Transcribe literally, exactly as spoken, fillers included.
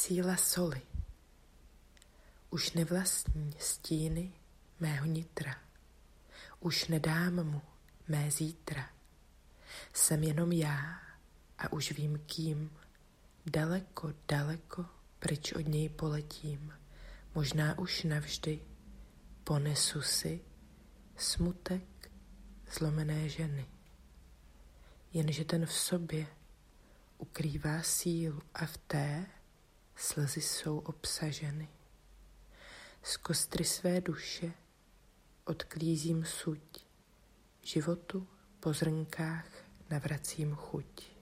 síla soli. Už nevlastní stíny mého nitra. Už nedám mu mé zítra. Jsem jenom já a už vím kým. Daleko, daleko pryč od něj poletím. Možná už navždy ponesu si smutek zlomené ženy. Jenže ten v sobě ukrývá sílu a v té slzy jsou obsaženy. Z kostry své duše odklízím suť, životu po zrnkách navracím chuť.